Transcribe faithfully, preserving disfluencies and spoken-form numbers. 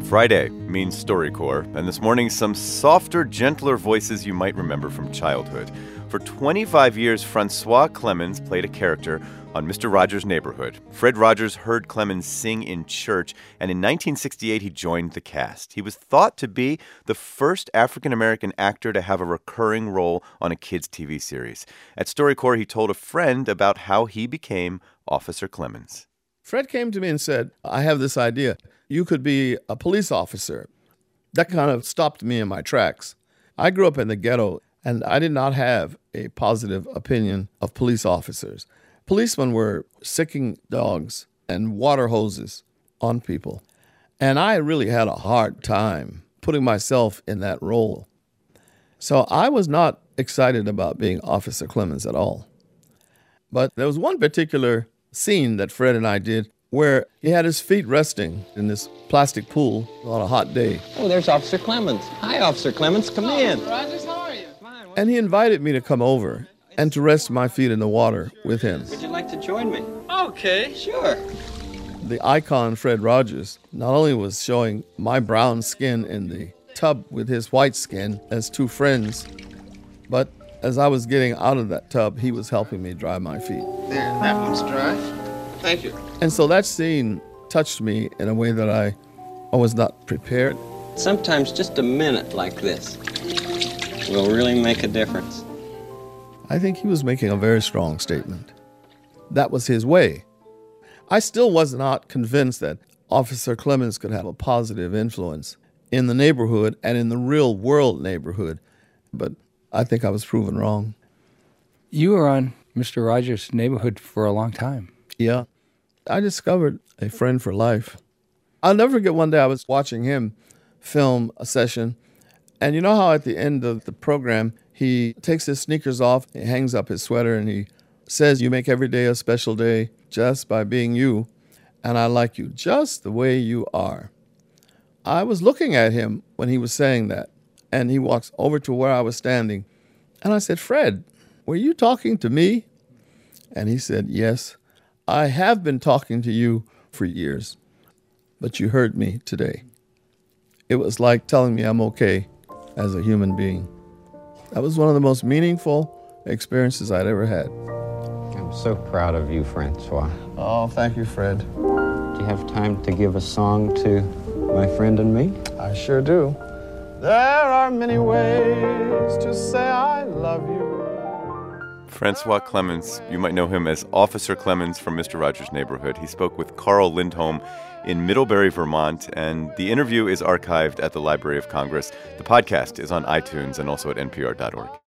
Friday means StoryCorps, and this morning some softer, gentler voices you might remember from childhood. For twenty-five years, Francois Clemmons played a character on Mister Rogers' Neighborhood. Fred Rogers heard Clemmons sing in church, and in nineteen sixty-eight he joined the cast. He was thought to be the first African-American actor to have a recurring role on a kids' T V series. At StoryCorps, he told a friend about how he became Officer Clemmons. Fred came to me and said, I have this idea. You could be a police officer. That kind of stopped me in my tracks. I grew up in the ghetto, and I did not have a positive opinion of police officers. Policemen were sicking dogs and water hoses on people. And I really had a hard time putting myself in that role. So I was not excited about being Officer Clemmons at all. But there was one particular scene that Fred and I did where he had his feet resting in this plastic pool on a hot day. Oh, there's Officer Clemmons. Hi, Officer Clemmons. Come oh, in. Rogers, how are you? And he invited me to come over and to rest my feet in the water with him. Would you like to join me? Okay. Sure. The icon Fred Rogers not only was showing my brown skin in the tub with his white skin as two friends, but as I was getting out of that tub, he was helping me dry my feet. There, that one's dry. Thank you. And so that scene touched me in a way that I, I was not prepared. Sometimes just a minute like this will really make a difference. I think he was making a very strong statement. That was his way. I still was not convinced that Officer Clemmons could have a positive influence in the neighborhood and in the real world neighborhood, but I think I was proven wrong. You were on Mister Rogers' Neighborhood for a long time. Yeah. I discovered a friend for life. I'll never forget one day I was watching him film a session, and you know how at the end of the program, he takes his sneakers off, he hangs up his sweater, and he says, you make every day a special day just by being you, and I like you just the way you are. I was looking at him when he was saying that, and he walks over to where I was standing, and I said, Fred, were you talking to me? And he said, yes, I have been talking to you for years, but you heard me today. It was like telling me I'm okay as a human being. That was one of the most meaningful experiences I'd ever had. I'm so proud of you, Francois. Oh, thank you, Fred. Do you have time to give a song to my friend and me? I sure do. There are many ways to say I love you. Francois Clemmons, you might know him as Officer Clemmons from Mister Rogers' Neighborhood. He spoke with Carl Lindholm in Middlebury, Vermont, and the interview is archived at the Library of Congress. The podcast is on iTunes and also at N P R dot org.